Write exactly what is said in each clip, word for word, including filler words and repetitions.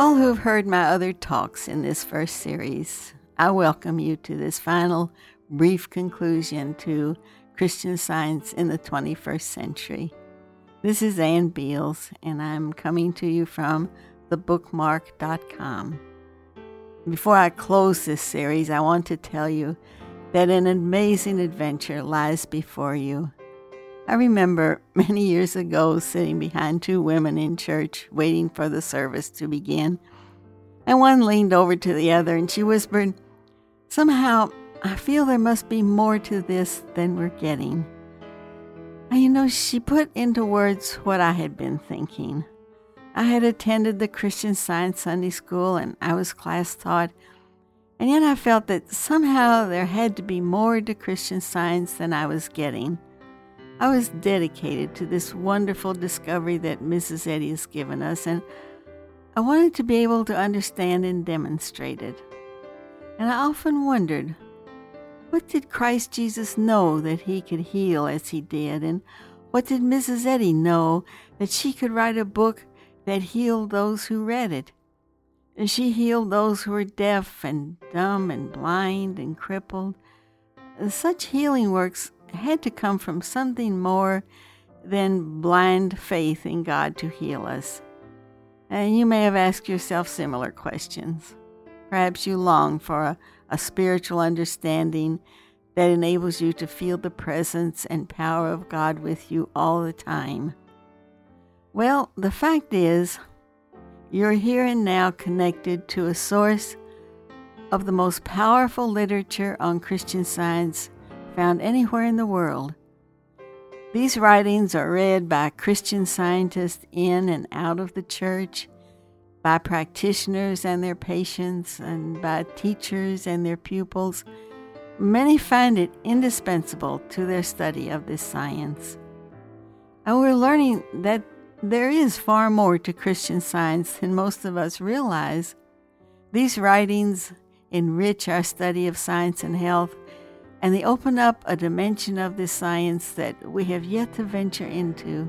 all who have heard my other talks in this first series, I welcome you to this final brief conclusion to Christian Science in the twenty-first century. This is Ann Beals, and I'm coming to you from the bookmark dot com. Before I close this series, I want to tell you that an amazing adventure lies before you. I remember many years ago sitting behind two women in church waiting for the service to begin, and one leaned over to the other and she whispered, "Somehow, I feel there must be more to this than we're getting." And you know, she put into words what I had been thinking. I had attended the Christian Science Sunday School and I was class taught, and yet I felt that somehow there had to be more to Christian Science than I was getting. I was dedicated to this wonderful discovery that Missus Eddy has given us, and I wanted to be able to understand and demonstrate it. And I often wondered, what did Christ Jesus know that he could heal as he did? And what did Missus Eddy know that she could write a book that healed those who read it? And she healed those who were deaf and dumb and blind and crippled. Such healing works had to come from something more than blind faith in God to heal us. And you may have asked yourself similar questions. Perhaps you long for a, a spiritual understanding that enables you to feel the presence and power of God with you all the time. Well, the fact is, you're here and now connected to a source of the most powerful literature on Christian Science found anywhere in the world. These writings are read by Christian scientists in and out of the church, by practitioners and their patients, and by teachers and their pupils. Many find it indispensable to their study of this science. And we're learning that there is far more to Christian Science than most of us realize. These writings enrich our study of science and health, and they open up a dimension of this science that we have yet to venture into.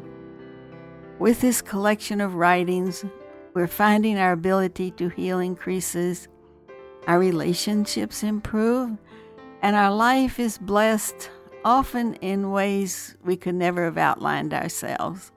With this collection of writings, we're finding our ability to heal increases, our relationships improve, and our life is blessed, often in ways we could never have outlined ourselves.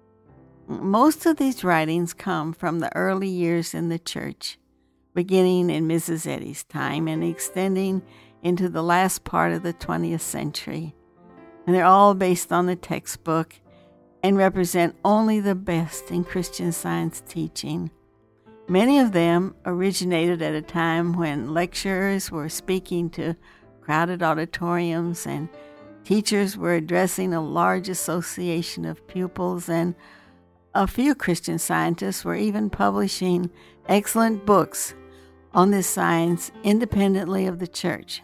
Most of these writings come from the early years in the church, beginning in Missus Eddy's time and extending into the last part of the twentieth century. And they're all based on the textbook and represent only the best in Christian Science teaching. Many of them originated at a time when lecturers were speaking to crowded auditoriums and teachers were addressing a large association of pupils, and a few Christian scientists were even publishing excellent books on this science independently of the church.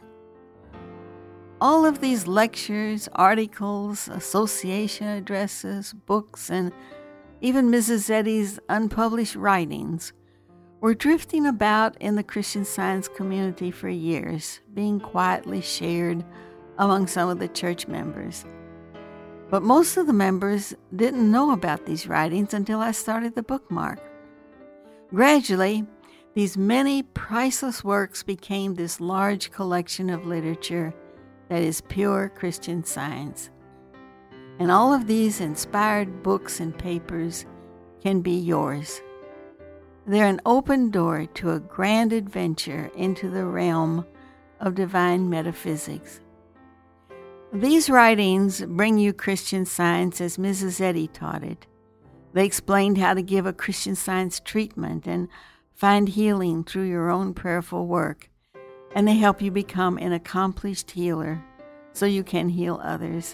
All of these lectures, articles, association addresses, books, and even Missus Eddy's unpublished writings were drifting about in the Christian Science community for years, being quietly shared among some of the church members. But most of the members didn't know about these writings until I started the bookmark. Gradually, these many priceless works became this large collection of literature that is pure Christian Science. And all of these inspired books and papers can be yours. They're an open door to a grand adventure into the realm of divine metaphysics. These writings bring you Christian Science as Missus Eddy taught it. They explained how to give a Christian Science treatment and find healing through your own prayerful work. And they help you become an accomplished healer so you can heal others.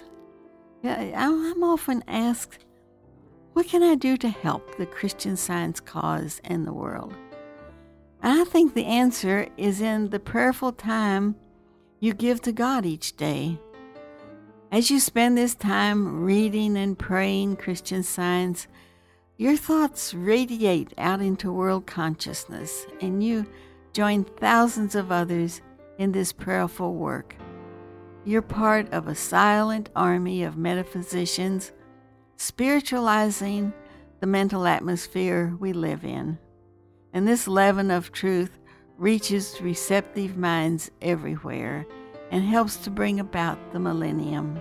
I'm often asked, what can I do to help the Christian Science cause and the world? And I think the answer is in the prayerful time you give to God each day. As you spend this time reading and praying Christian Science, your thoughts radiate out into world consciousness, and you join thousands of others in this prayerful work. You're part of a silent army of metaphysicians spiritualizing the mental atmosphere we live in. And this leaven of truth reaches receptive minds everywhere and helps to bring about the millennium.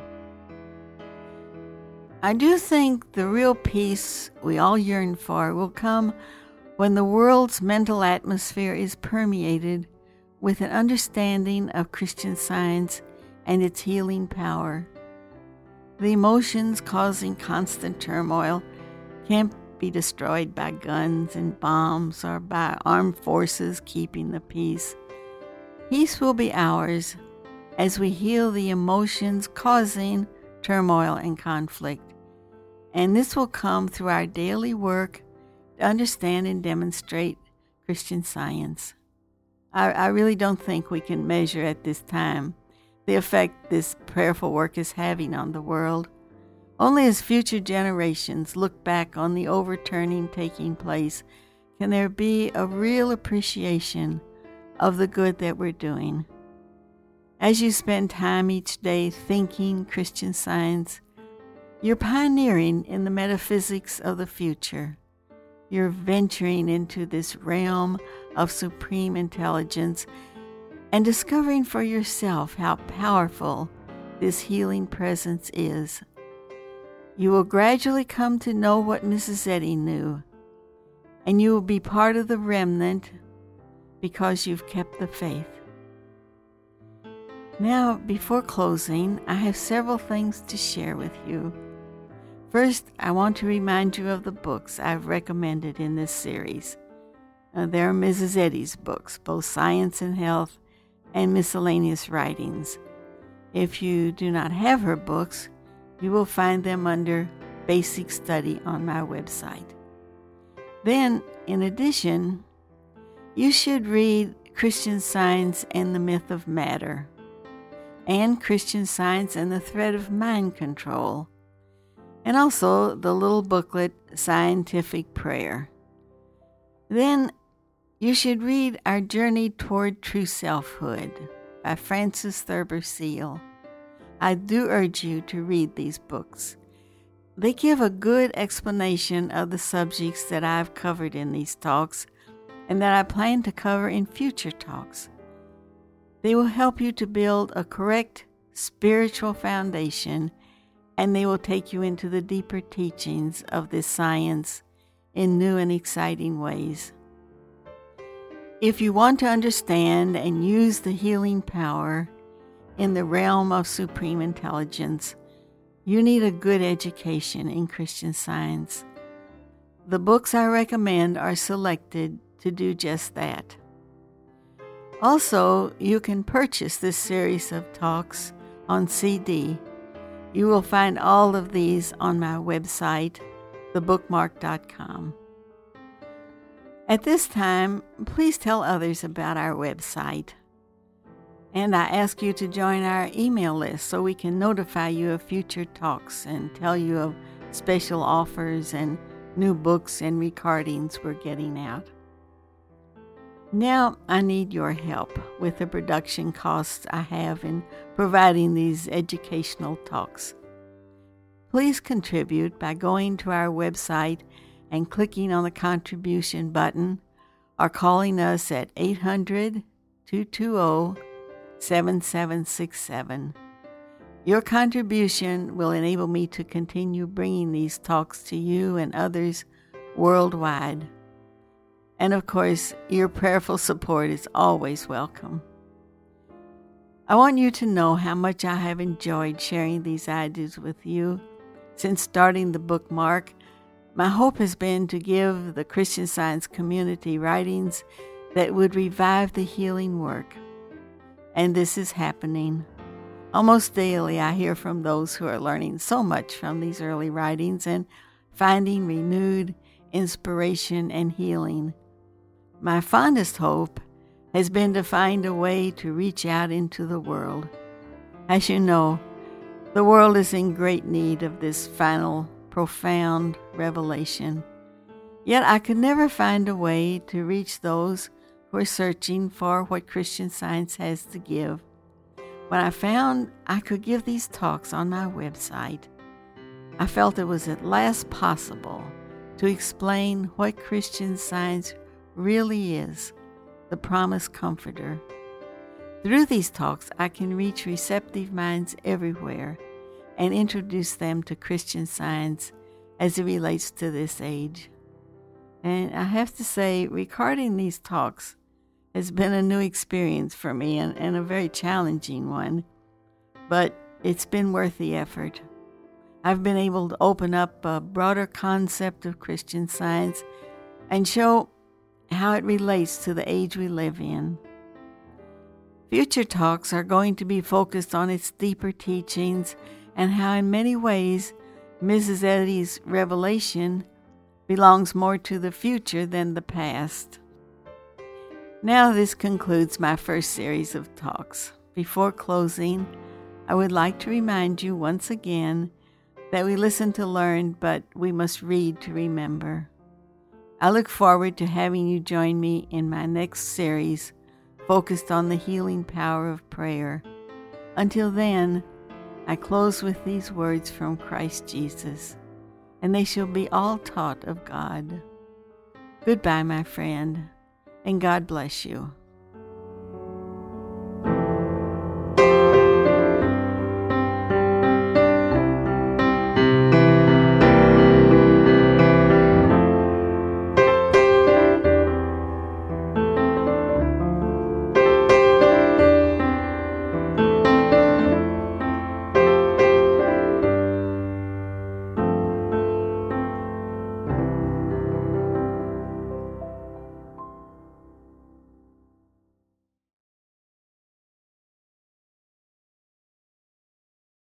I do think the real peace we all yearn for will come when the world's mental atmosphere is permeated with an understanding of Christian Science and its healing power. The emotions causing constant turmoil can't be destroyed by guns and bombs or by armed forces keeping the peace. Peace will be ours as we heal the emotions causing turmoil and conflict. And this will come through our daily work to understand and demonstrate Christian Science. I, I really don't think we can measure at this time the effect this prayerful work is having on the world. Only as future generations look back on the overturning taking place can there be a real appreciation of the good that we're doing. As you spend time each day thinking Christian Science, you're pioneering in the metaphysics of the future. You're venturing into this realm of supreme intelligence and discovering for yourself how powerful this healing presence is. You will gradually come to know what Missus Eddy knew, and you will be part of the remnant because you've kept the faith. Now, before closing, I have several things to share with you. First, I want to remind you of the books I've recommended in this series. Uh, there are Missus Eddy's books, both Science and Health and Miscellaneous Writings. If you do not have her books, you will find them under Basic Study on my website. Then, in addition, you should read Christian Science and the Myth of Matter, and Christian Science and the Threat of Mind Control, and also the little booklet, Scientific Prayer. Then you should read Our Journey Toward True Selfhood by Frances Thurber Seal. I do urge you to read these books. They give a good explanation of the subjects that I've covered in these talks and that I plan to cover in future talks. They will help you to build a correct spiritual foundation, and they will take you into the deeper teachings of this science in new and exciting ways. If you want to understand and use the healing power in the realm of supreme intelligence, you need a good education in Christian Science. The books I recommend are selected to do just that. Also, you can purchase this series of talks on C D. You will find all of these on my website, the bookmark dot com. At this time, please tell others about our website. And I ask you to join our email list so we can notify you of future talks and tell you of special offers and new books and recordings we're getting out. Now I need your help with the production costs I have in providing these educational talks. Please contribute by going to our website and clicking on the contribution button or calling us at eight hundred, two two zero, seven seven six seven. Your contribution will enable me to continue bringing these talks to you and others worldwide. And of course, your prayerful support is always welcome. I want you to know how much I have enjoyed sharing these ideas with you. Since starting the bookmark, my hope has been to give the Christian Science community writings that would revive the healing work. And this is happening. Almost daily, I hear from those who are learning so much from these early writings and finding renewed inspiration and healing. My fondest hope has been to find a way to reach out into the world. As you know, the world is in great need of this final, profound revelation. Yet I could never find a way to reach those who are searching for what Christian Science has to give. When I found I could give these talks on my website, I felt it was at last possible to explain what Christian Science really is the promised comforter. Through these talks, I can reach receptive minds everywhere and introduce them to Christian Science as it relates to this age. And I have to say, recording these talks has been a new experience for me and, and a very challenging one, but it's been worth the effort. I've been able to open up a broader concept of Christian Science and show how it relates to the age we live in. Future talks are going to be focused on its deeper teachings and how in many ways Missus Eddy's revelation belongs more to the future than the past. Now this concludes my first series of talks. Before closing, I would like to remind you once again that we listen to learn, but we must read to remember. I look forward to having you join me in my next series focused on the healing power of prayer. Until then, I close with these words from Christ Jesus, and they shall be all taught of God. Goodbye, my friend, and God bless you.